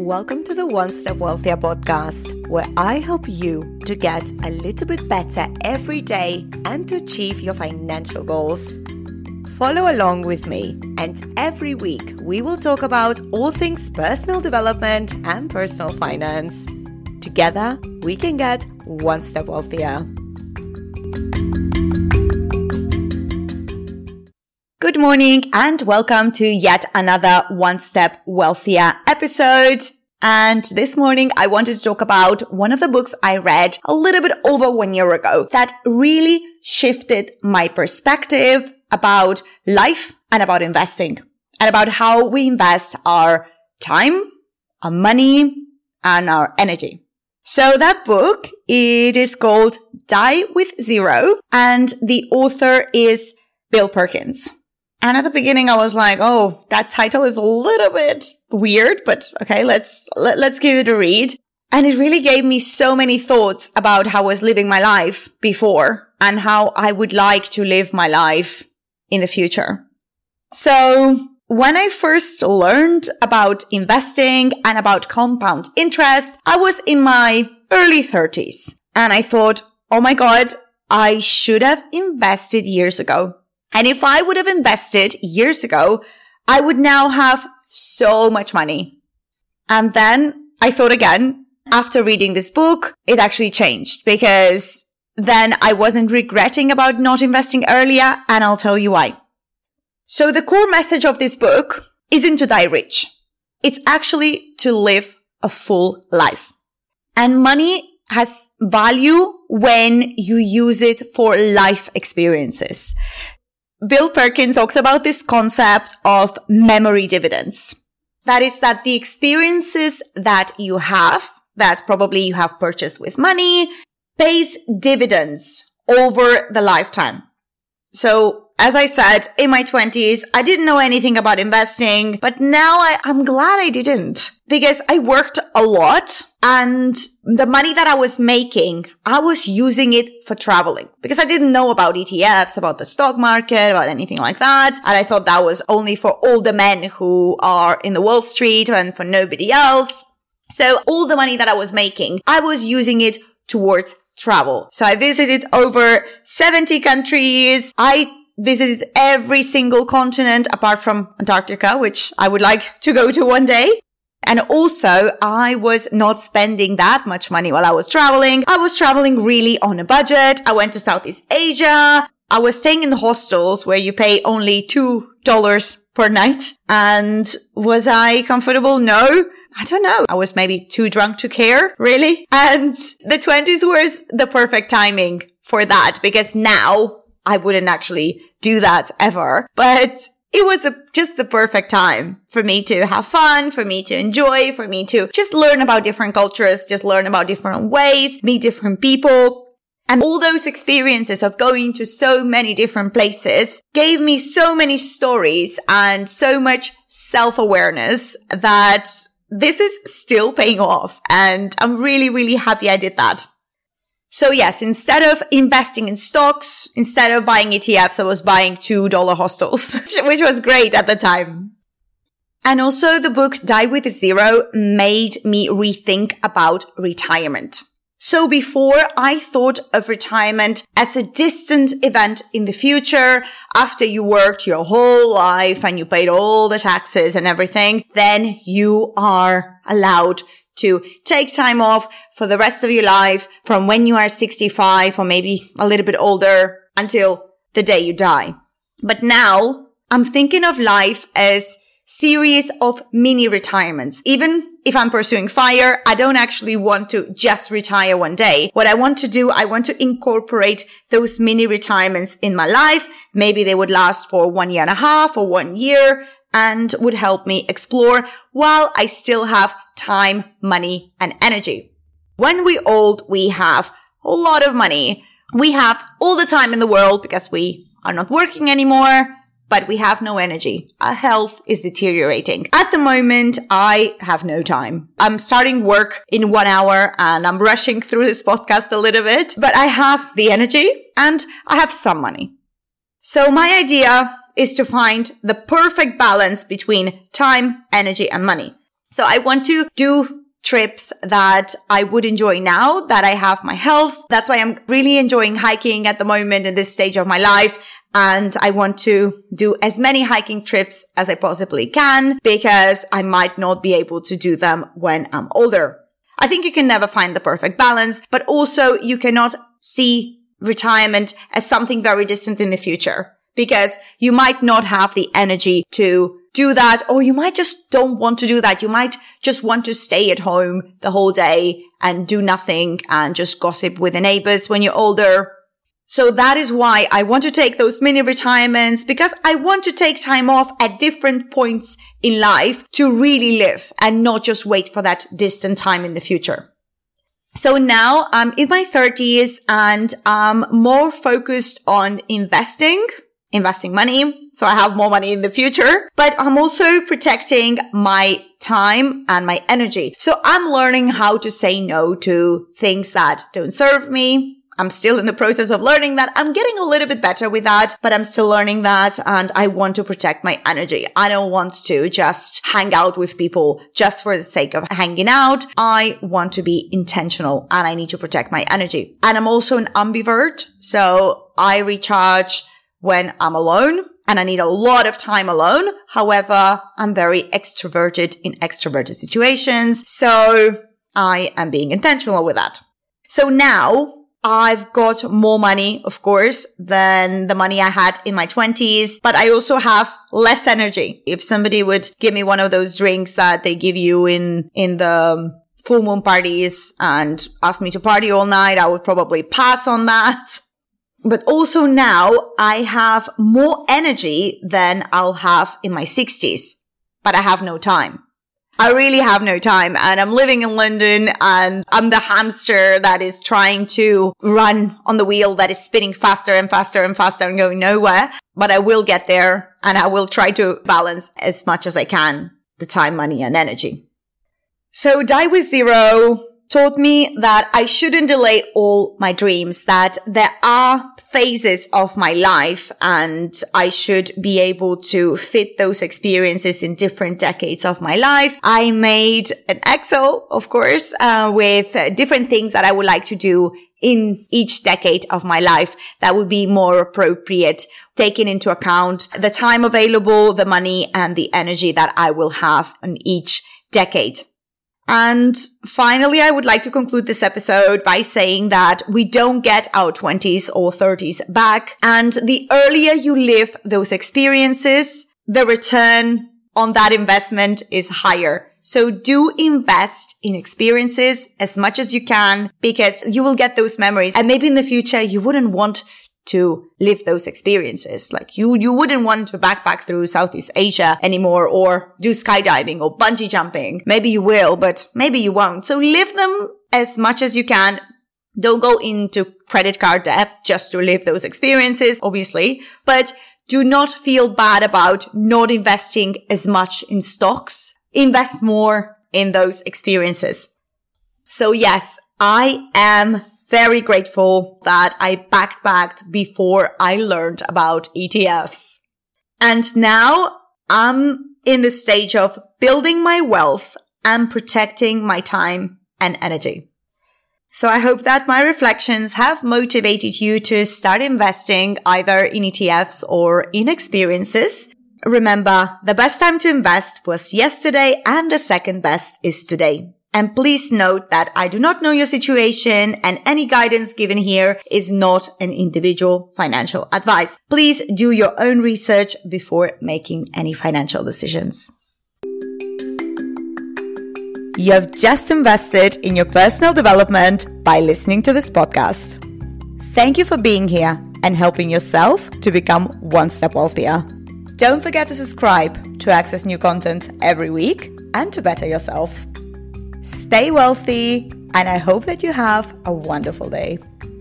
Welcome to the One Step Wealthier podcast, where I help you to get a little bit better every day and to achieve your financial goals. Follow along with me, and every week we will talk about all things personal development and personal finance. Together, we can get one step wealthier. Good morning and welcome to yet another One Step Wealthier episode. And this morning I wanted to talk about one of the books I read a little bit over 1 year ago that really shifted my perspective about life and about investing and about how we invest our time, our money, and our energy. So that book, it is called Die with Zero, and the author is Bill Perkins. And at the beginning, I was like, oh, that title is a little bit weird, but okay, let's give it a read. And it really gave me so many thoughts about how I was living my life before and how I would like to live my life in the future. So when I first learned about investing and about compound interest, I was in my early 30s. And I thought, oh my God, I should have invested years ago. And if I would have invested years ago, I would now have so much money. And then I thought again, after reading this book, it actually changed because then I wasn't regretting about not investing earlier, and I'll tell you why. So the core message of this book isn't to die rich. It's actually to live a full life. And money has value when you use it for life experiences. Bill Perkins talks about this concept of memory dividends. That is that the experiences that you have, that probably you have purchased with money, pays dividends over the lifetime. So, as I said, in my 20s, I didn't know anything about investing, but now I'm glad I didn't because I worked a lot and the money that I was making, I was using it for traveling because I didn't know about ETFs, about the stock market, about anything like that. And I thought that was only for all the men who are in the Wall Street and for nobody else. So all the money that I was making, I was using it towards travel. So I visited over 70 countries. I visited every single continent apart from Antarctica, which I would like to go to one day. And also, I was not spending that much money while I was traveling. I was traveling really on a budget. I went to Southeast Asia. I was staying in hostels where you pay only $2 per night. And was I comfortable? No. I don't know. I was maybe too drunk to care, really. And the 20s was the perfect timing for that because now I wouldn't actually do that ever. But it was just the perfect time for me to have fun, for me to enjoy, for me to just learn about different cultures, just learn about different ways, meet different people. And all those experiences of going to so many different places gave me so many stories and so much self-awareness that this is still paying off. And I'm really, really happy I did that. So yes, instead of investing in stocks, instead of buying ETFs, I was buying $2 hostels, which was great at the time. And also the book Die with Zero made me rethink about retirement. So before I thought of retirement as a distant event in the future, after you worked your whole life and you paid all the taxes and everything, then you are allowed to take time off for the rest of your life from when you are 65 or maybe a little bit older until the day you die. But now I'm thinking of life as series of mini retirements. Even if I'm pursuing FIRE, I don't actually want to just retire one day. What I want to do, I want to incorporate those mini retirements in my life. Maybe they would last for 1.5 years or 1 year and would help me explore while I still have time, money, and energy. When we're old, we have a lot of money. We have all the time in the world because we are not working anymore, but we have no energy. Our health is deteriorating. At the moment, I have no time. I'm starting work in 1 hour and I'm rushing through this podcast a little bit, but I have the energy and I have some money. So my idea is to find the perfect balance between time, energy, and money. So I want to do trips that I would enjoy now that I have my health. That's why I'm really enjoying hiking at the moment in this stage of my life. And I want to do as many hiking trips as I possibly can because I might not be able to do them when I'm older. I think you can never find the perfect balance, but also you cannot see retirement as something very distant in the future because you might not have the energy to do that, or you might just don't want to do that. You might just want to stay at home the whole day and do nothing and just gossip with the neighbors when you're older. So that is why I want to take those mini retirements, because I want to take time off at different points in life to really live and not just wait for that distant time in the future. So now I'm in my 30s and I'm more focused on investing money. So I have more money in the future, but I'm also protecting my time and my energy. So I'm learning how to say no to things that don't serve me. I'm still in the process of learning that. I'm getting a little bit better with that, but I'm still learning that. And I want to protect my energy. I don't want to just hang out with people just for the sake of hanging out. I want to be intentional and I need to protect my energy. And I'm also an ambivert. So I recharge when I'm alone and I need a lot of time alone. However, I'm very extroverted in extroverted situations. So I am being intentional with that. So now I've got more money, of course, than the money I had in my 20s, but I also have less energy. If somebody would give me one of those drinks that they give you in the full moon parties and ask me to party all night, I would probably pass on that. But also now I have more energy than I'll have in my 60s, but I have no time. I really have no time, and I'm living in London and I'm the hamster that is trying to run on the wheel that is spinning faster and faster and faster and going nowhere. But I will get there and I will try to balance as much as I can the time, money and energy. So Die with Zero taught me that I shouldn't delay all my dreams, that there are phases of my life and I should be able to fit those experiences in different decades of my life. I made an Excel, of course, with different things that I would like to do in each decade of my life that would be more appropriate, taking into account the time available, the money and the energy that I will have in each decade. And finally, I would like to conclude this episode by saying that we don't get our 20s or 30s back. And the earlier you live those experiences, the return on that investment is higher. So do invest in experiences as much as you can because you will get those memories. And maybe in the future, you wouldn't want to live those experiences. Like you wouldn't want to backpack through Southeast Asia anymore or do skydiving or bungee jumping. Maybe you will, but maybe you won't. So live them as much as you can. Don't go into credit card debt just to live those experiences, obviously, but do not feel bad about not investing as much in stocks. Invest more in those experiences. So yes, I am very grateful that I backpacked before I learned about ETFs. And now I'm in the stage of building my wealth and protecting my time and energy. So I hope that my reflections have motivated you to start investing either in ETFs or in experiences. Remember, the best time to invest was yesterday and the second best is today. And please note that I do not know your situation and any guidance given here is not an individual financial advice. Please do your own research before making any financial decisions. You have just invested in your personal development by listening to this podcast. Thank you for being here and helping yourself to become one step wealthier. Don't forget to subscribe to access new content every week and to better yourself. Stay wealthy, and I hope that you have a wonderful day.